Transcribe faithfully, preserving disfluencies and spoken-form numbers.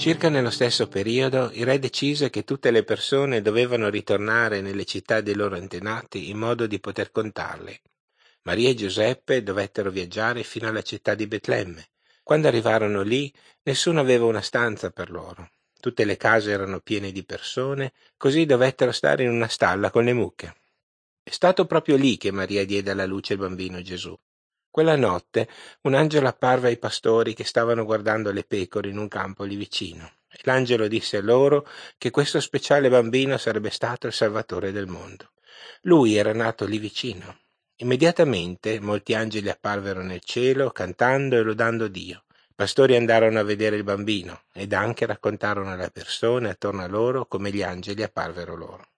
Circa nello stesso periodo, il re decise che tutte le persone dovevano ritornare nelle città dei loro antenati in modo di poter contarle. Maria e Giuseppe dovettero viaggiare fino alla città di Betlemme. Quando arrivarono lì, nessuno aveva una stanza per loro. Tutte le case erano piene di persone, così dovettero stare in una stalla con le mucche. È stato proprio lì che Maria diede alla luce il bambino Gesù. Quella notte un angelo apparve ai pastori che stavano guardando le pecore in un campo lì vicino. E l'angelo disse a loro che questo speciale bambino sarebbe stato il Salvatore del mondo. Lui era nato lì vicino. Immediatamente molti angeli apparvero nel cielo cantando e lodando Dio. I pastori andarono a vedere il bambino ed anche raccontarono alle persone attorno a loro come gli angeli apparvero loro.